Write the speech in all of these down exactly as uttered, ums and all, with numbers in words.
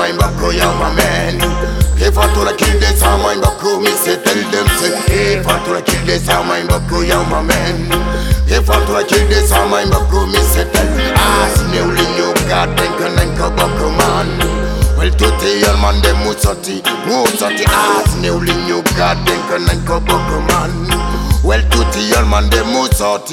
mine bako ya my man. If I to kill this how mine bako, me say tell them say. If I to kill this how mine bako ya my man. If I to kill this how mine bako, me say tell. Ah, see only you got think and go bako man. Well, to the man dem musati, musati. Ah, see only you got think and go bako man. Well, to the man dem musati.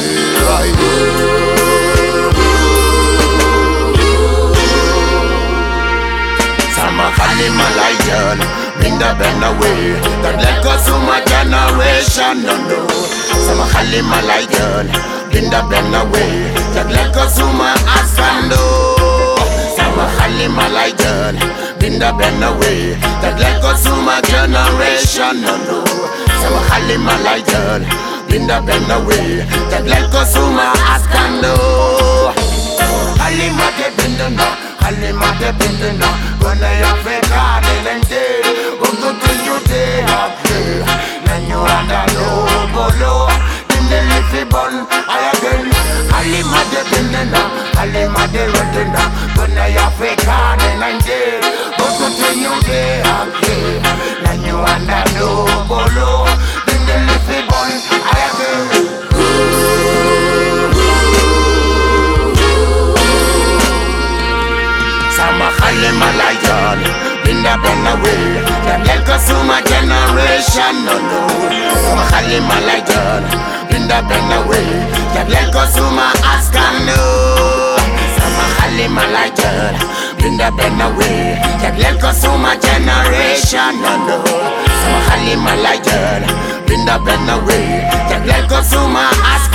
Sama khali malayan, bring the bend away. That let go to my generation, no no. Sama khali malayan, bring the bend away. That let go to my asando. Sama khali malayan, bring the bend away. That let go to my generation, no no. Sama khali malayan, bring the bend away. That let go to my asando. Khali mate bindana, khali mate bindana. When I have a card and day, go to you day after. Then you and I know, bolo. In the leafy bun, I again. Ali made bindana, Ali made rodina. When I have a card and day, go to you day after. Then you and I know, bolo. In the leafy bun, I again. Sama khali malayan, bring the bend away. That let go to my generation, no no. Sama khali malayan, bring the bend away. That let go to my askando. Sama khali malayan, bring the bend away. That let go to my generation, no no. Sama khali malayan, bring the bend away. That let go to my askando.